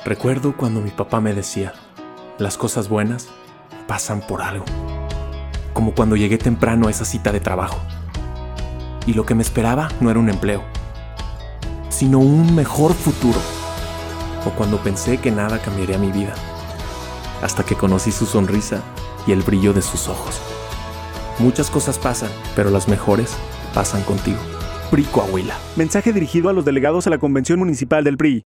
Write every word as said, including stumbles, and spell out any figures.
Recuerdo cuando mi papá me decía, las cosas buenas pasan por algo. Como cuando llegué temprano a esa cita de trabajo. Y lo que me esperaba no era un empleo, sino un mejor futuro. O cuando pensé que nada cambiaría mi vida, hasta que conocí su sonrisa y el brillo de sus ojos. Muchas cosas pasan, pero las mejores pasan contigo. P R I Coahuila. Mensaje dirigido a los delegados a la Convención Municipal del P R I.